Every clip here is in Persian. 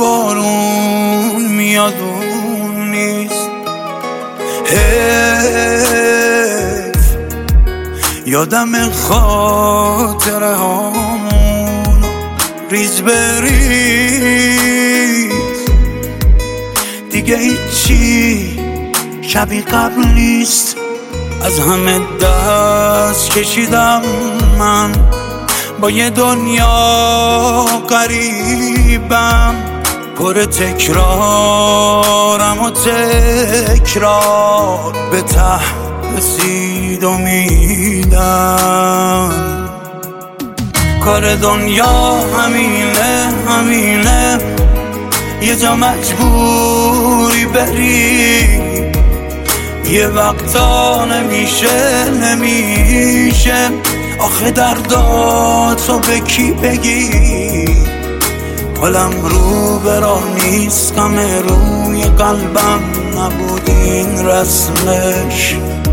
بارون میاد اون نیست. حیف یادم خاطره هامون ریز بریز، دیگه هیچی شبیه قبل نیست. از همه دست کشیدم من، با یه دنیا غریبم، پر تکرارم و تکرار به ته رسید امیدم. کار دنیا همینه یه جا مجبوری بری، یه وقتا نمیشه آخه درداتو به کی بگی. حالم رو به راه نیست، غم روی قلبم نبود این رسمش.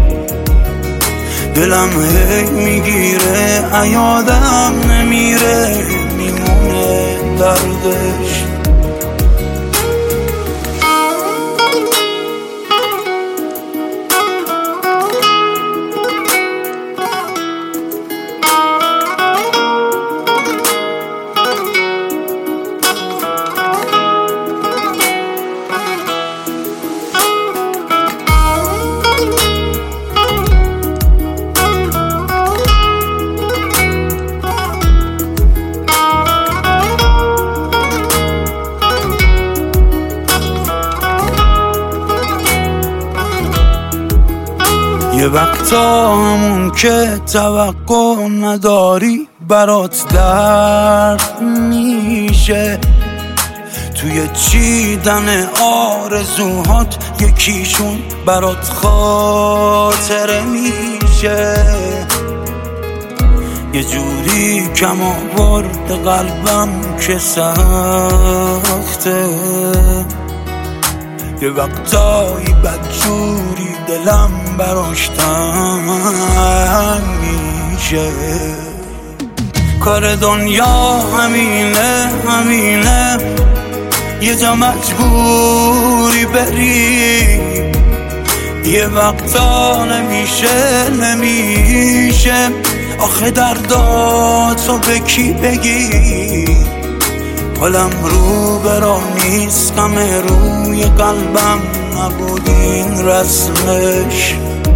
دلم هی میگیره یادم نمیره، میمونه دردش. یه وقتا همون که توقع نداری برات درد میشه، توی چیدن آرزوهات یکیشون برات خاطره میشه. یه جوری کم آورد قلبم که سخته، یه وقتایی بدجوری دلم براش تنگ میشه. کار دنیا همینه یه جا مجبوری بری، یه وقتا نمیشه آخه درداتو به کی بگی. حالم رو به راه نیست، غم روی قلبم نبود این رسمش.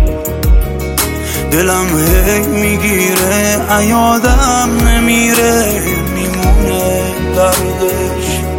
دلم هی میگیره یادم نمیره، میمونه دردش.